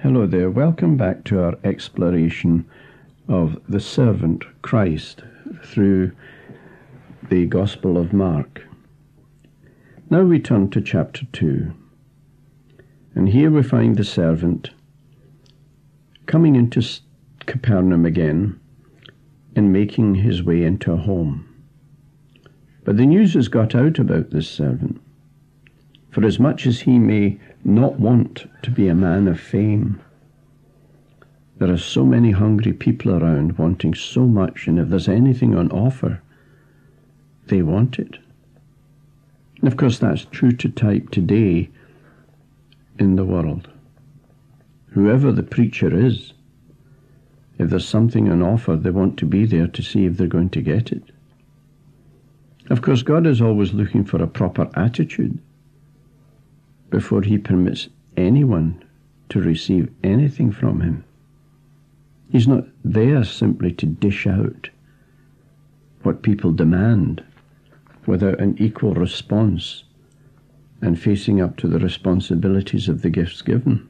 Hello there, welcome back to our exploration of the servant Christ through the Gospel of Mark. Now we turn to chapter 2, and here we find the servant coming into Capernaum again and making his way into a home. But the news has got out about this servant. For as much as he may not want to be a man of fame, there are so many hungry people around wanting so much, and if there's anything on offer, they want it. And of course that's true to type today in the world. Whoever the preacher is, if there's something on offer, they want to be there to see if they're going to get it. Of course, God is always looking for a proper attitude before he permits anyone to receive anything from him. He's not there simply to dish out what people demand without an equal response and facing up to the responsibilities of the gifts given.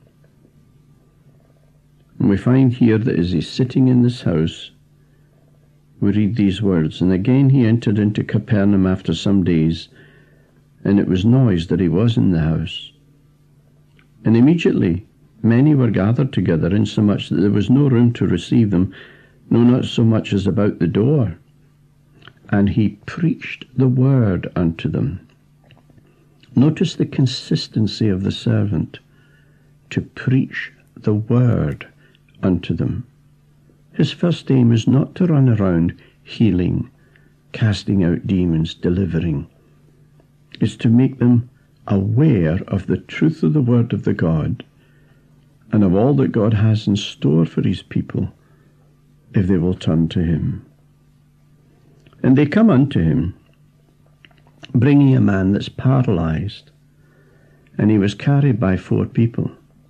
And we find here that as he's sitting in this house, we read these words, "And again he entered into Capernaum after some days, and it was noised that he was in the house. And immediately many were gathered together, insomuch that there was no room to receive them, no, not so much as about the door. And he preached the word unto them." Notice the consistency of the servant, to preach the word unto them. His first aim is not to run around healing, casting out demons, delivering. It's to make them aware of the truth of the word of the God and of all that God has in store for his people if they will turn to him. And they come unto him, bringing a man that's paralyzed, and he was carried by 4 people.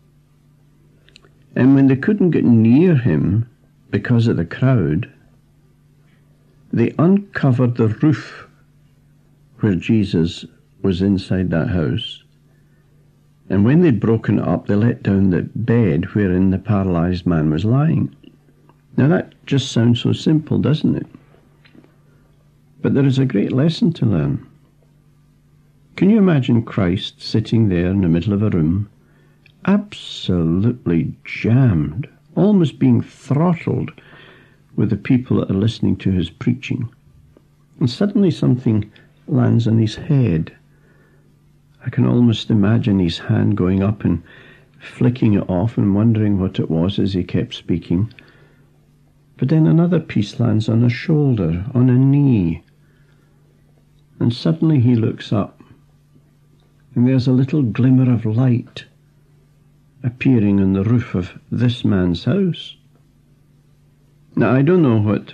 And when they couldn't get near him because of the crowd, they uncovered the roof where Jesus was inside that house. And when they'd broken it up, they let down the bed wherein the paralyzed man was lying. Now that just sounds so simple, doesn't it? But there is a great lesson to learn. Can you imagine Christ sitting there in the middle of a room, absolutely jammed, almost being throttled with the people that are listening to his preaching, and suddenly something lands on his head? I can almost imagine his hand going up and flicking it off and wondering what it was as he kept speaking. But then another piece lands on a shoulder, on a knee, and suddenly he looks up, and there's a little glimmer of light appearing on the roof of this man's house. Now, I don't know what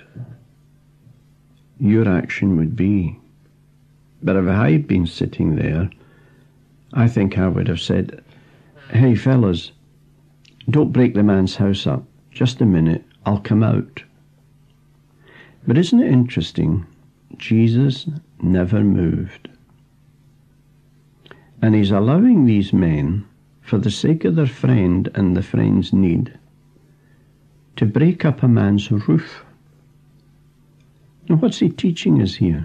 your action would be, but if I had been sitting there, I think I would have said, "Hey, fellas, don't break the man's house up. Just a minute, I'll come out." But isn't it interesting? Jesus never moved. And he's allowing these men, for the sake of their friend and the friend's need, to break up a man's roof. Now, what's he teaching us here?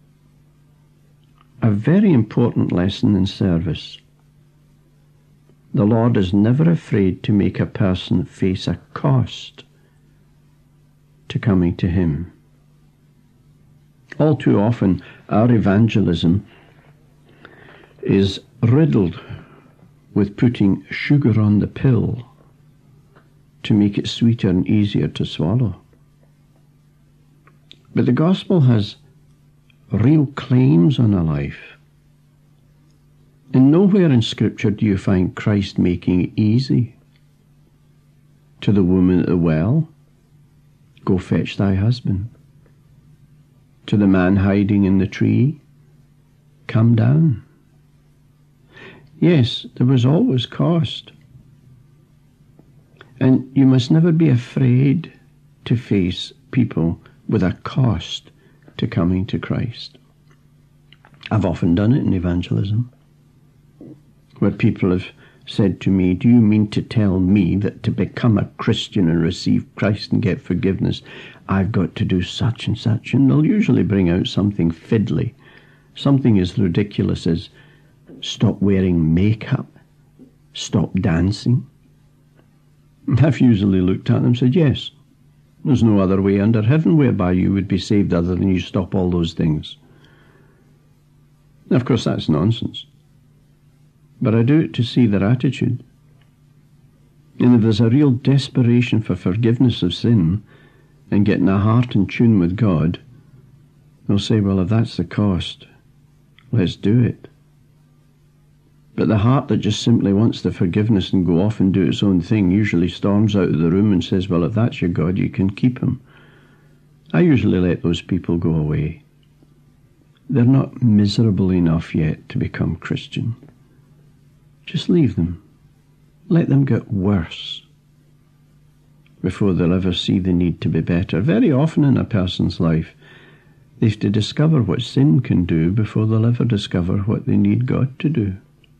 A very important lesson in service. The Lord is never afraid to make a person face a cost to coming to him. All too often, our evangelism is riddled with putting sugar on the pill to make it sweeter and easier to swallow. But the gospel has real claims on a life. And nowhere in Scripture do you find Christ making it easy. To the woman at the well, "Go fetch thy husband." To the man hiding in the tree, "Come down." Yes, there was always cost. And you must never be afraid to face people with a cost to coming to Christ. I've often done it in evangelism, where people have said to me, "Do you mean to tell me that to become a Christian and receive Christ and get forgiveness, I've got to do such and such?" And they'll usually bring out something fiddly, something as ridiculous as stop wearing makeup, stop dancing. I've usually looked at them and said, yes, there's no other way under heaven whereby you would be saved other than you stop all those things. Now, of course, that's nonsense. But I do it to see their attitude. And if there's a real desperation for forgiveness of sin and getting a heart in tune with God, they'll say, well, if that's the cost, let's do it. But the heart that just simply wants the forgiveness and go off and do its own thing usually storms out of the room and says, well, if that's your God, you can keep him. I usually let those people go away. They're not miserable enough yet to become Christian. Just leave them. Let them get worse before they'll ever see the need to be better. Very often in a person's life, they have to discover what sin can do before they'll ever discover what they need God to do.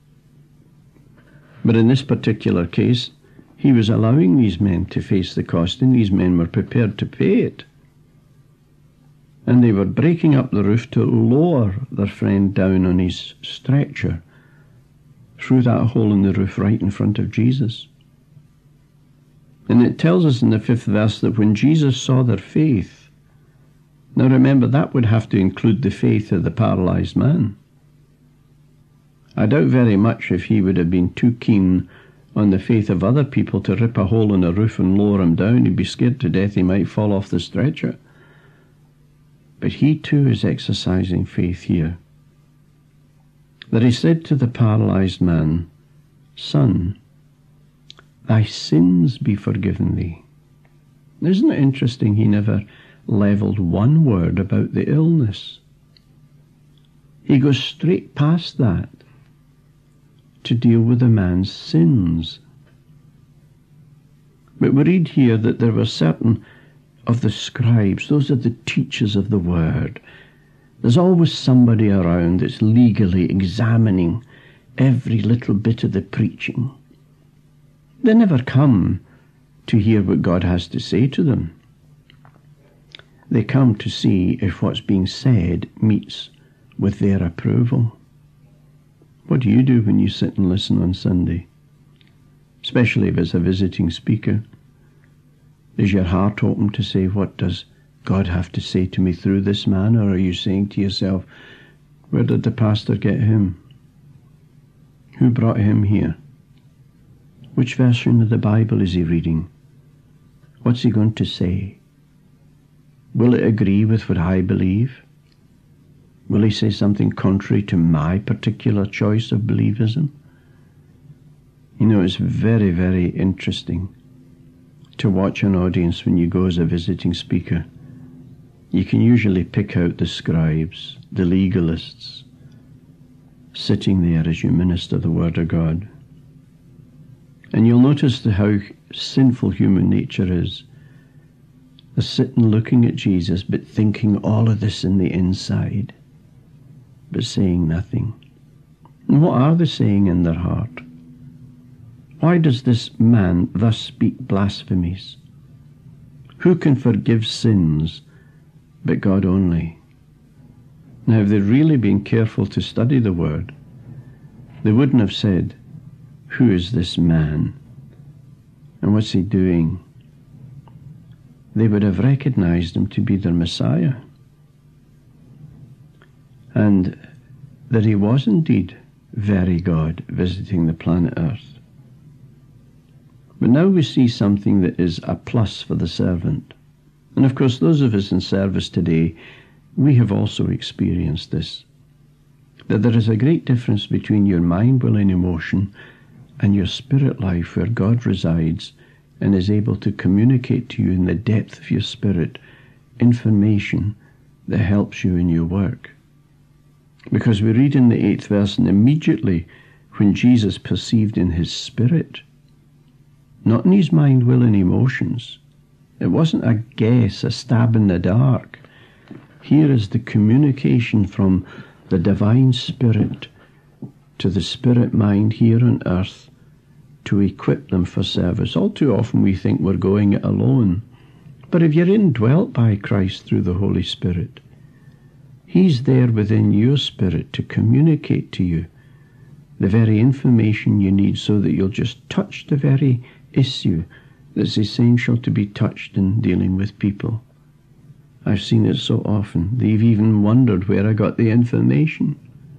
But in this particular case, he was allowing these men to face the cost, and these men were prepared to pay it. And they were breaking up the roof to lower their friend down on his stretcher through that hole in the roof right in front of Jesus. And it tells us in the 5th verse that when Jesus saw their faith, now remember, that would have to include the faith of the paralyzed man. I doubt very much if he would have been too keen on the faith of other people to rip a hole in a roof and lower him down. He'd be scared to death he might fall off the stretcher. But he too is exercising faith here. That he said to the paralyzed man, "Son, thy sins be forgiven thee." Isn't it interesting he never levelled one word about the illness? He goes straight past that to deal with the man's sins. But we read here that there were certain of the scribes, those are the teachers of the word. There's always somebody around that's legally examining every little bit of the preaching. They never come to hear what God has to say to them. They come to see if what's being said meets with their approval. What do you do when you sit and listen on Sunday? Especially if it's a visiting speaker. Is your heart open to say, what does God have to say to me through this man? Or are you saying to yourself, where did the pastor get him? Who brought him here? Which version of the Bible is he reading? What's he going to say? Will it agree with what I believe? Will he say something contrary to my particular choice of believism? You know, it's very, very interesting to watch an audience when you go as a visiting speaker. You can usually pick out the scribes, the legalists, sitting there as you minister the Word of God. And you'll notice how sinful human nature is. They're sitting looking at Jesus, but thinking all of this in the inside, but saying nothing. And what are they saying in their heart? Why does this man thus speak blasphemies? Who can forgive sins but God only? Now, if they'd really been careful to study the Word, they wouldn't have said, who is this man? And what's he doing? They would have recognized him to be their Messiah. And that he was indeed very God visiting the planet Earth. But now we see something that is a plus for the servant. And of course, those of us in service today, we have also experienced this. That there is a great difference between your mind, will, and emotion and your spirit life, where God resides and is able to communicate to you in the depth of your spirit information that helps you in your work. Because we read in the 8th verse, and immediately when Jesus perceived in his spirit, not in his mind, will, and emotions. It wasn't a guess, a stab in the dark. Here is the communication from the divine spirit to the spirit mind here on earth to equip them for service. All too often we think we're going it alone. But if you're indwelt by Christ through the Holy Spirit, He's there within your spirit to communicate to you the very information you need so that you'll just touch the very issue that's essential to be touched in dealing with people. I've seen it so often. They've even wondered where I got the information.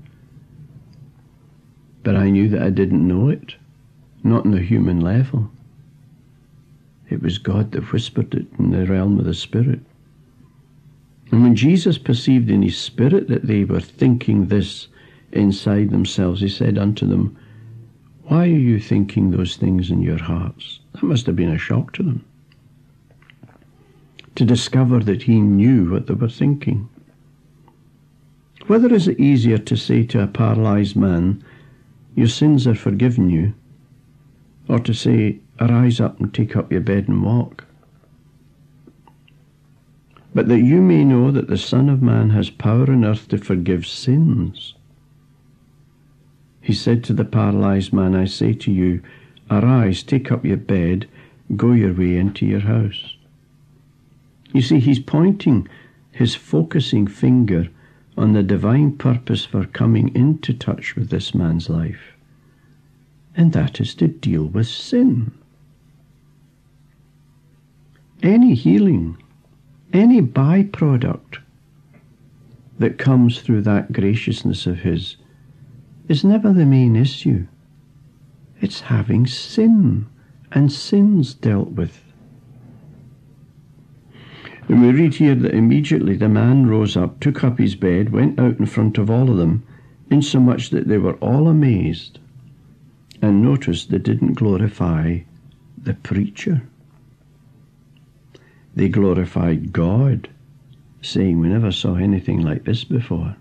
But I knew that I didn't know it, not on the human level. It was God that whispered it in the realm of the Spirit. And when Jesus perceived in His Spirit that they were thinking this inside themselves, He said unto them, "Why are you thinking those things in your hearts?" That must have been a shock to them, to discover that He knew what they were thinking. Whether is it easier to say to a paralyzed man, "Your sins are forgiven you," or to say, "Arise up and take up your bed and walk"? But that you may know that the Son of Man has power on earth to forgive sins. He said to the paralyzed man, "I say to you, arise, take up your bed, go your way into your house." You see, He's pointing His focusing finger on the divine purpose for coming into touch with this man's life. And that is to deal with sin. Any healing, any byproduct that comes through that graciousness of His is never the main issue. It's having sin and sins dealt with. And we read here that immediately the man rose up, took up his bed, went out in front of all of them, insomuch that they were all amazed. And notice they didn't glorify the preacher. They glorified God, saying, "We never saw anything like this before."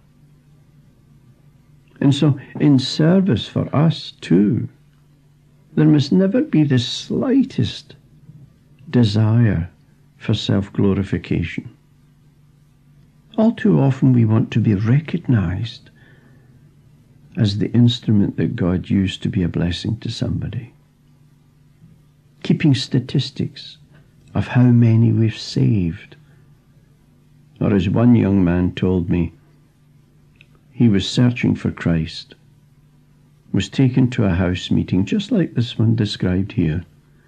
And so, in service for us too, there must never be the slightest desire for self-glorification. All too often we want to be recognized as the instrument that God used to be a blessing to somebody. Keeping statistics of how many we've saved. Or as one young man told me, he was searching for Christ, was taken to a house meeting just like this one described here,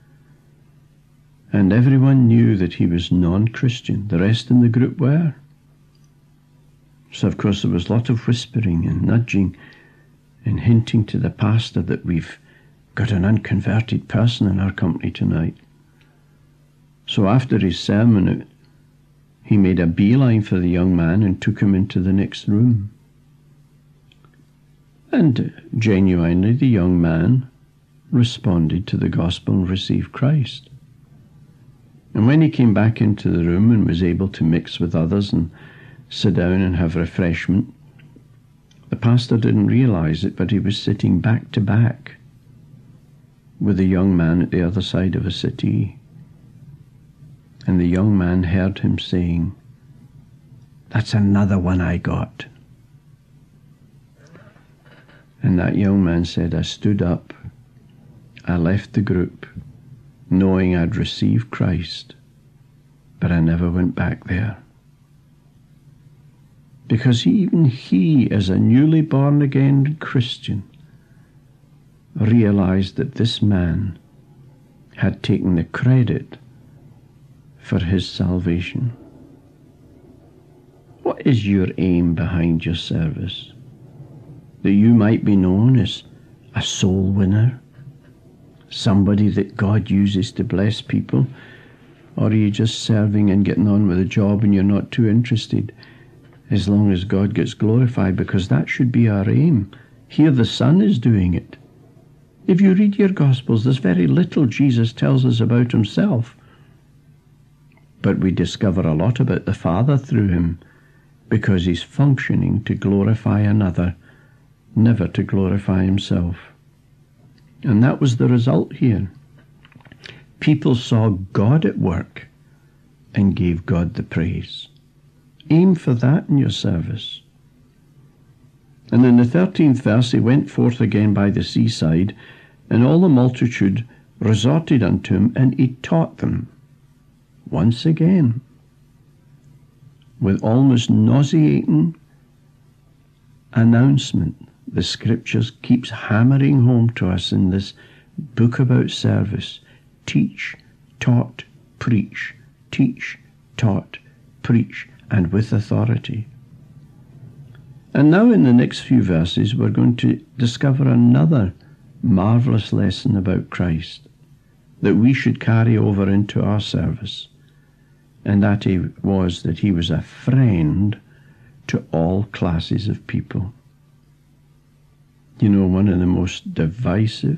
and everyone knew that he was non-Christian. The rest in the group were. So of course there was a lot of whispering and nudging and hinting to the pastor that we've got an unconverted person in our company tonight. So after his sermon, he made a beeline for the young man and took him into the next room. And genuinely the young man responded to the gospel and received Christ. And when he came back into the room and was able to mix with others and sit down and have refreshment, the pastor didn't realize it, but he was sitting back to back with a young man at the other side of a settee. And the young man heard him saying, "That's another one I got." And that young man said, "I stood up, I left the group, knowing I'd received Christ, but I never went back there." Because even he, as a newly born again Christian, realized that this man had taken the credit for his salvation. What is your aim behind your service? That you might be known as a soul winner? Somebody that God uses to bless people? Or are you just serving and getting on with a job and you're not too interested as long as God gets glorified? Because that should be our aim. Here the Son is doing it. If you read your Gospels, there's very little Jesus tells us about himself. But we discover a lot about the Father through him, because he's functioning to glorify another, never to glorify himself. And that was the result here. People saw God at work and gave God the praise. Aim for that in your service. And in the 13th verse, he went forth again by the seaside, And all the multitude resorted unto him, and he taught them. Once again, with almost nauseating announcement, the Scriptures keeps hammering home to us in this book about service. Teach, taught, preach. Teach, taught, preach, and with authority. And now in the next few verses we're going to discover another marvellous lesson about Christ that we should carry over into our service, and that he was a friend to all classes of people. You know, one of the most divisive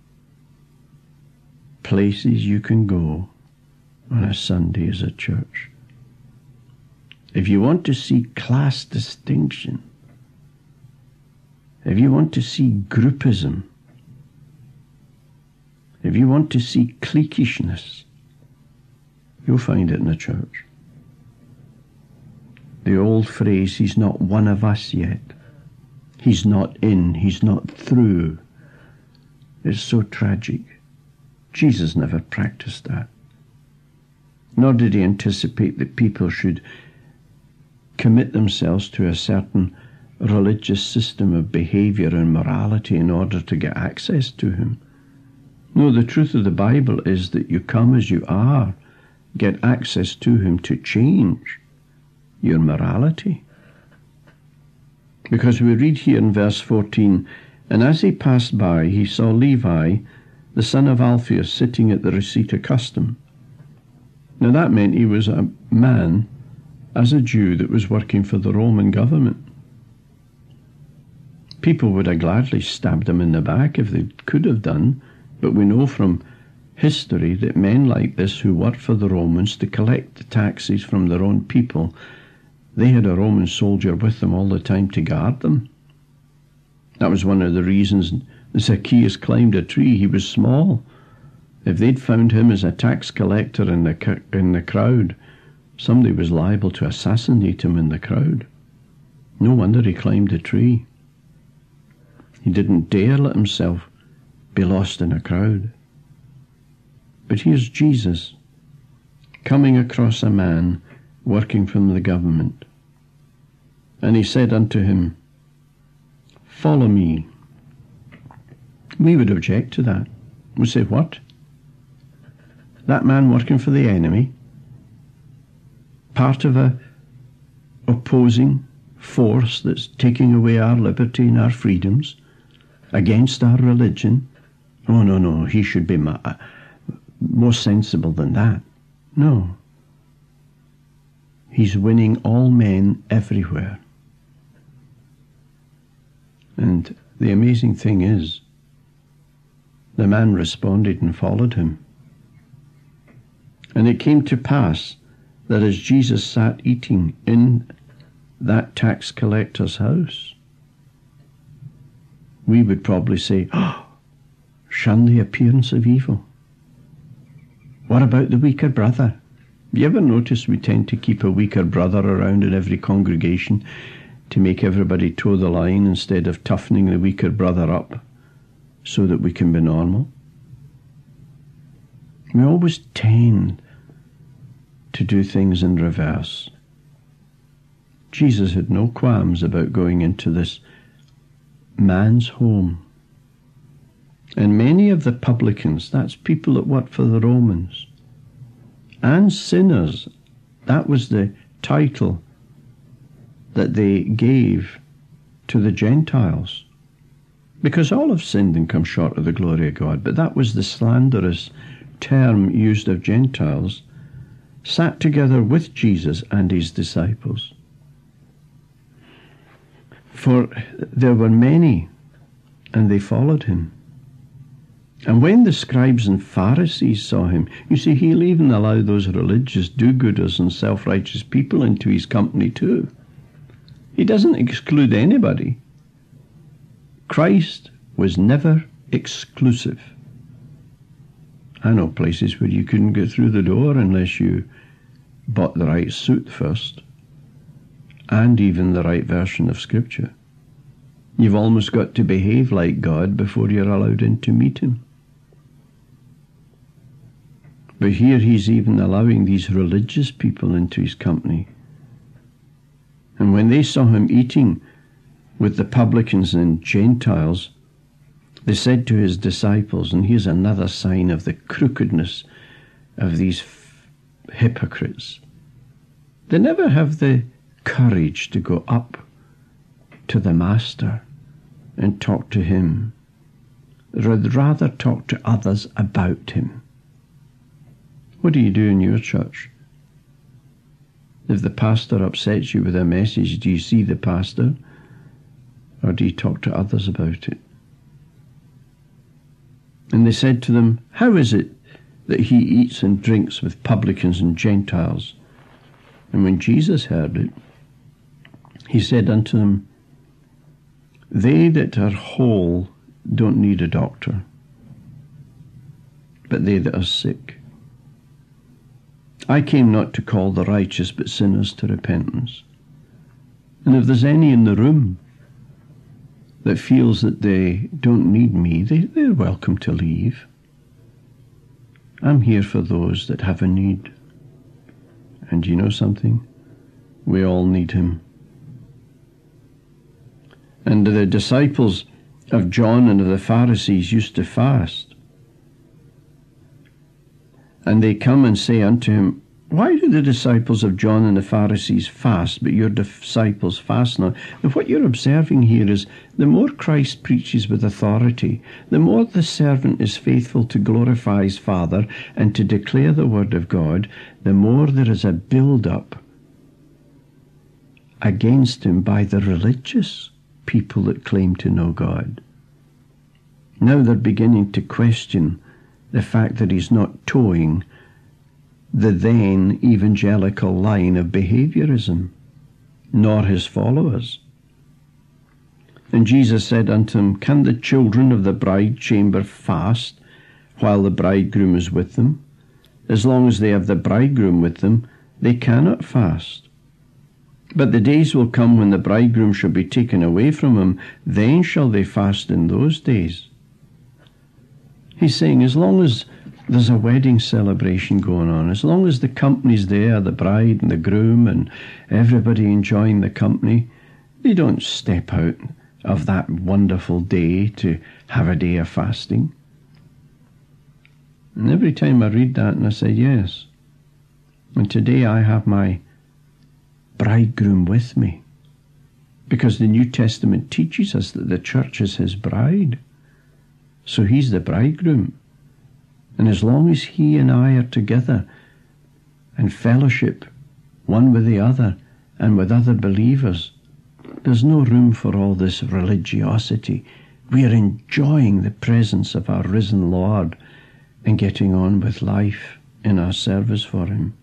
places you can go on a Sunday is a church. If you want to see class distinction, if you want to see groupism, if you want to see cliquishness, you'll find it in a church. The old phrase, he's not one of us yet. He's not in, he's not through. It's so tragic. Jesus never practiced that. Nor did he anticipate that people should commit themselves to a certain religious system of behavior and morality in order to get access to him. No, the truth of the Bible is that you come as you are, get access to him to change your morality. Because we read here in verse 14, and as he passed by, he saw Levi, the son of Alphaeus, sitting at the receipt of custom. Now that meant he was a man, as a Jew, that was working for the Roman government. People would have gladly stabbed him in the back if they could have done, but we know from history that men like this who worked for the Romans to collect the taxes from their own people, they had a Roman soldier with them all the time to guard them. That was one of the reasons Zacchaeus climbed a tree. He was small. If they'd found him as a tax collector in the crowd, somebody was liable to assassinate him in the crowd. No wonder he climbed a tree. He didn't dare let himself be lost in a crowd. But here's Jesus coming across a man working from the government. And he said unto him, "Follow me." We would object to that. We say, what? That man working for the enemy, part of a opposing force that's taking away our liberty and our freedoms, against our religion. Oh, no, he should be more sensible than that. No. He's winning all men everywhere. And the amazing thing is, the man responded and followed him. And it came to pass that as Jesus sat eating in that tax collector's house, we would probably say, shun the appearance of evil. What about the weaker brother? You ever notice we tend to keep a weaker brother around in every congregation to make everybody toe the line instead of toughening the weaker brother up so that we can be normal? We always tend to do things in reverse. Jesus had no qualms about going into this man's home. And many of the publicans, that's people that worked for the Romans, and sinners, that was the title that they gave to the Gentiles. Because all have sinned and come short of the glory of God, but that was the slanderous term used of Gentiles, sat together with Jesus and his disciples. For there were many, and they followed him. And when the scribes and Pharisees saw him, you see, he'll even allow those religious do-gooders and self-righteous people into his company too. He doesn't exclude anybody. Christ was never exclusive. I know places where you couldn't get through the door unless you bought the right suit first, and even the right version of Scripture. You've almost got to behave like God before you're allowed in to meet him. But here he's even allowing these religious people into his company. And when they saw him eating with the publicans and Gentiles, they said to his disciples, and here's another sign of the crookedness of these hypocrites, they never have the courage to go up to the master and talk to him. They'd rather talk to others about him. What do you do in your church? If the pastor upsets you with a message, do you see the pastor, or do you talk to others about it? And they said to them, how is it that he eats and drinks with publicans and Gentiles? And when Jesus heard it, he said unto them, they that are whole don't need a doctor, but they that are sick. I came not to call the righteous, but sinners to repentance. And if there's any in the room that feels that they don't need me, they're welcome to leave. I'm here for those that have a need. And you know something? We all need him. And the disciples of John and of the Pharisees used to fast. And they come and say unto him, why do the disciples of John and the Pharisees fast, but your disciples fast not? And what you're observing here is, the more Christ preaches with authority, the more the servant is faithful to glorify his Father and to declare the word of God, the more there is a build-up against him by the religious people that claim to know God. Now they're beginning to question the fact that he's not towing the then evangelical line of behaviorism, nor his followers. And Jesus said unto them, can the children of the bride chamber fast while the bridegroom is with them? As long as they have the bridegroom with them, they cannot fast. But the days will come when the bridegroom shall be taken away from him, then shall they fast in those days. He's saying, as long as there's a wedding celebration going on, as long as the company's there, the bride and the groom and everybody enjoying the company, they don't step out of that wonderful day to have a day of fasting. And every time I read that, and I say, yes, and today I have my bridegroom with me, because the New Testament teaches us that the church is his bride. So he's the bridegroom. And as long as he and I are together and fellowship one with the other and with other believers, there's no room for all this religiosity. We are enjoying the presence of our risen Lord and getting on with life in our service for him.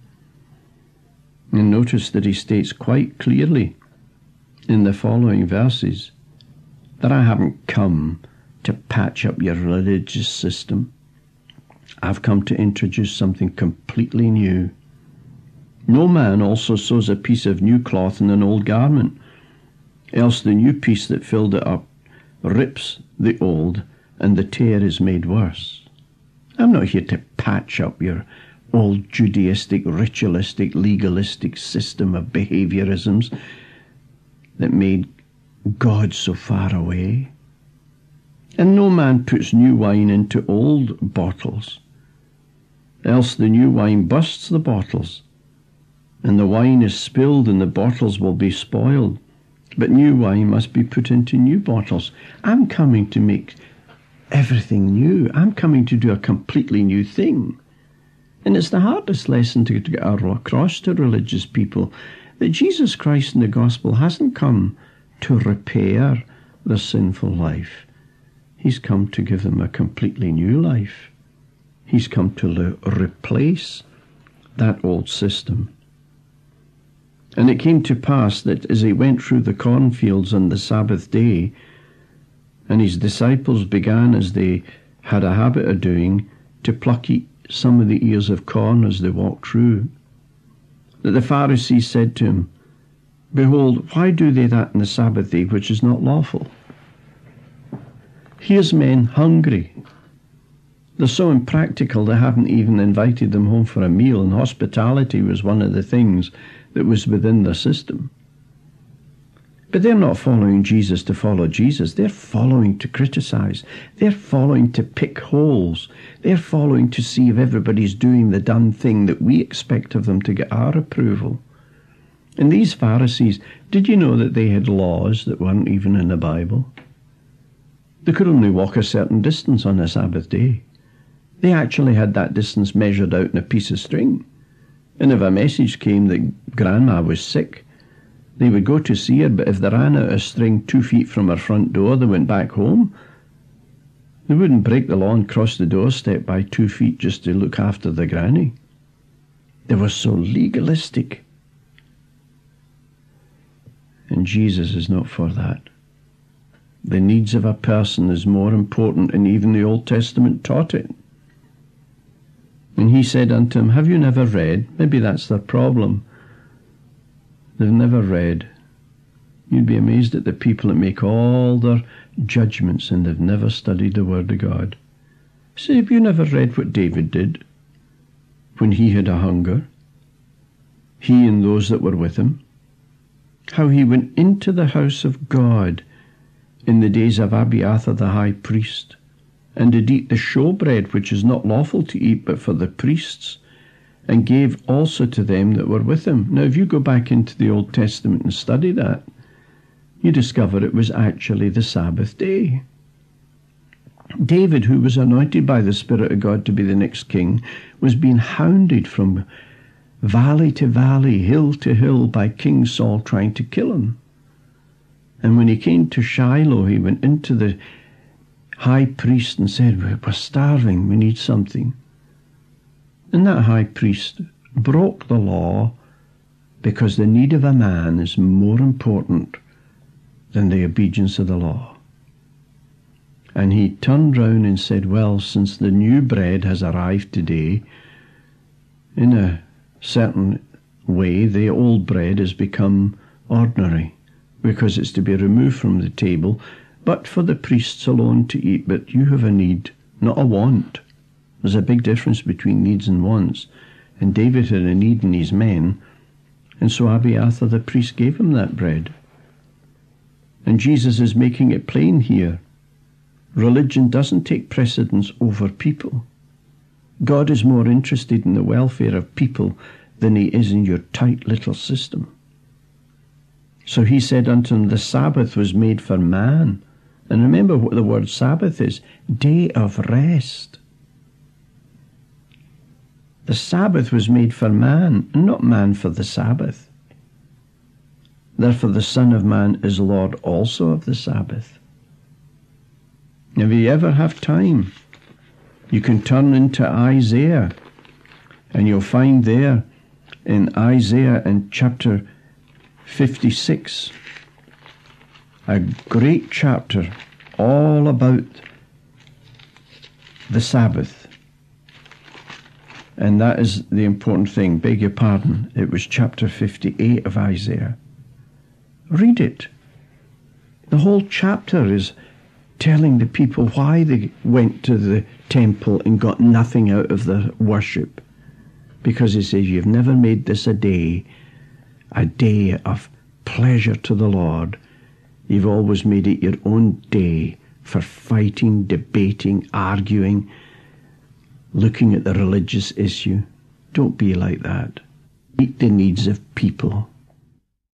And notice that he states quite clearly in the following verses that I haven't come to patch up your religious system. I've come to introduce something completely new. No man also sews a piece of new cloth in an old garment, else the new piece that filled it up rips the old, and the tear is made worse. I'm not here to patch up your old Judaistic, ritualistic, legalistic system of behaviorisms that made God so far away. And no man puts new wine into old bottles, else the new wine bursts the bottles, and the wine is spilled and the bottles will be spoiled. But new wine must be put into new bottles. I'm coming to make everything new. I'm coming to do a completely new thing. And it's the hardest lesson to get across to religious people, that Jesus Christ in the gospel hasn't come to repair their sinful life. He's come to give them a completely new life. He's come to replace that old system. And it came to pass that as he went through the cornfields on the Sabbath day, and his disciples began, as they had a habit of doing, to pluck some of the ears of corn as they walked through, that the Pharisees said to him, behold, why do they that in the Sabbath day, which is not lawful? Here's men hungry. They're so impractical they haven't even invited them home for a meal, and hospitality was one of the things that was within their system. But they're not following Jesus to follow Jesus. They're following to criticize. They're following to pick holes. They're following to see if everybody's doing the done thing that we expect of them to get our approval. And these Pharisees, did you know that they had laws that weren't even in the Bible? They could only walk a certain distance on a Sabbath day. They actually had that distance measured out in a piece of string. And if a message came that Grandma was sick, they would go to see her, but if they ran out of string 2 feet from her front door, they went back home. They wouldn't break the law and cross the doorstep by 2 feet just to look after the granny. They were so legalistic. And Jesus is not for that. The needs of a person is more important, and even the Old Testament taught it. And he said unto him, have you never read? Maybe that's their problem. They've never read. You'd be amazed at the people that make all their judgments and they've never studied the Word of God. Say, have you never read what David did when he had a hunger? He and those that were with him. How he went into the house of God in the days of Abiathar the high priest, and did eat the showbread, which is not lawful to eat but for the priests, and gave also to them that were with him. Now, if you go back into the Old Testament and study that, you discover it was actually the Sabbath day. David, who was anointed by the Spirit of God to be the next king, was being hounded from valley to valley, hill to hill by King Saul trying to kill him. And when he came to Shiloh, he went into the high priest and said, we're starving, we need something. And that high priest broke the law because the need of a man is more important than the obedience of the law. And he turned round and said, well, since the new bread has arrived today, in a certain way, the old bread has become ordinary because it's to be removed from the table, but for the priests alone to eat. But you have a need, not a want. There's a big difference between needs and wants. And David had a need in his men, and so Abiathar the priest gave him that bread. And Jesus is making it plain here. Religion doesn't take precedence over people. God is more interested in the welfare of people than he is in your tight little system. So he said unto him, the Sabbath was made for man. And remember what the word Sabbath is, day of rest. The Sabbath was made for man, and not man for the Sabbath. Therefore the Son of Man is Lord also of the Sabbath. If you ever have time, you can turn into Isaiah, and you'll find there in Isaiah in chapter 56, a great chapter all about the Sabbath. And that is the important thing. Beg your pardon. It was chapter 58 of Isaiah. Read it. The whole chapter is telling the people why they went to the temple and got nothing out of their worship. Because he says, you've never made this a day of pleasure to the Lord. You've always made it your own day for fighting, debating, arguing, looking at the religious issue. Don't be like that. Meet the needs of people.